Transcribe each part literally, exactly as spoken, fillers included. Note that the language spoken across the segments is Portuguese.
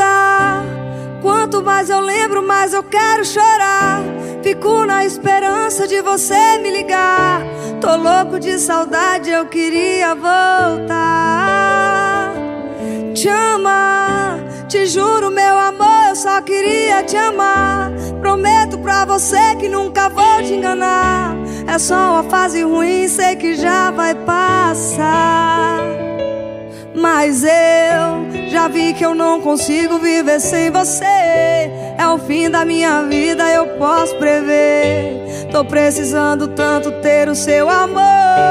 dá. Quanto mais eu lembro, mais eu quero chorar. Fico na esperança de você me ligar. Tô louco de saudade, eu queria voltar. Te amar, te juro meu amor, eu só queria te amar. Prometo pra você que nunca vou te enganar. É só uma fase ruim, sei que já vai passar. Mas eu já vi que eu não consigo viver sem você. É o fim da minha vida, eu posso prever. Tô precisando tanto ter o seu amor.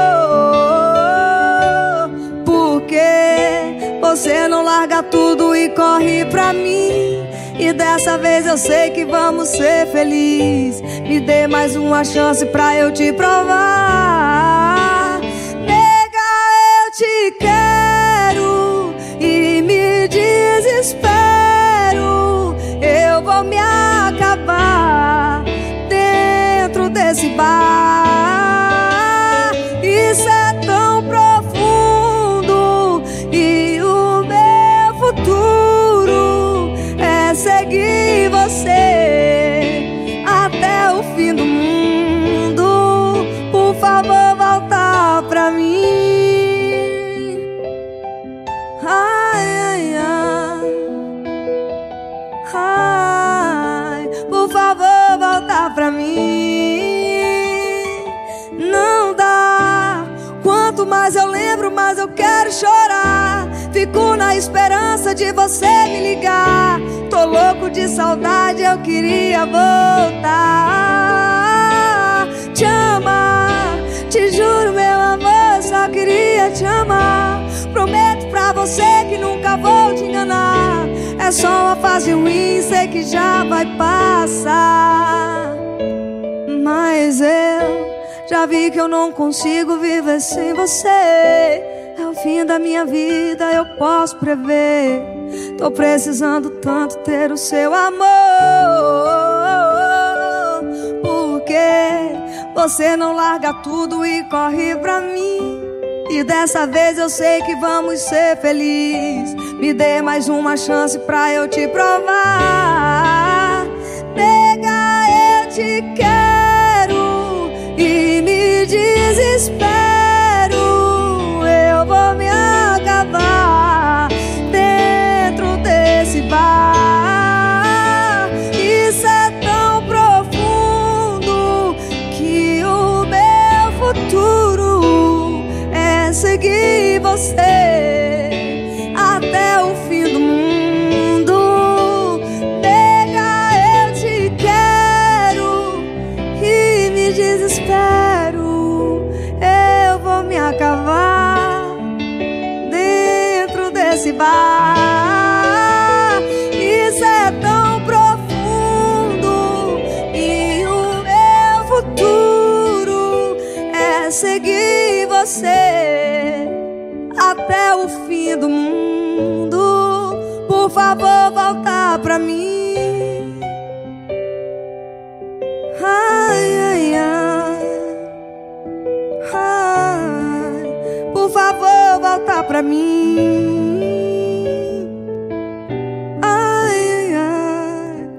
Porque você não larga tudo e corre pra mim. E dessa vez eu sei que vamos ser felizes. Me dê mais uma chance pra eu te provar. Nega, eu te quero e me desespero. Eu vou me acabar dentro desse bar. Isso é tão profundo e o meu futuro é seguir você até o fim do mundo. Por favor, volta pra mim. Ai, ai, ai. Ai, por favor, volta pra mim. Não dá. Quanto mais eu lembro, mais eu quero chorar. Fico na esperança de você me ligar. Tô louco de saudade, eu queria voltar. Te amar, te juro meu amor, só queria te amar. Prometo pra você que nunca vou te enganar. É só uma fase ruim, sei que já vai passar. Mas eu já vi que eu não consigo viver sem você. É o fim da minha vida, eu posso prever. Tô precisando tanto ter o seu amor. Porque você não larga tudo e corre pra mim. E dessa vez eu sei que vamos ser felizes. Me dê mais uma chance pra eu te provar. Nega, eu te quero e me desespero. Eu vou me acabar dentro desse bar. Isso é tão profundo que o meu futuro é seguir você até o fim do mundo. Nega, eu te quero e me desespero. Eu vou me acabar dentro desse bar. Isso é tão profundo e o meu futuro é seguir você até o fim do mundo. Por favor, volta pra mim. Ai, ai, ai. Ai, por favor, volta pra mim. Ai, ai,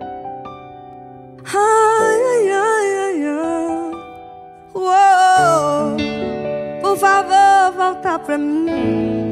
ai, ai, ai, ai, ai. Uou, por favor, volta pra mim.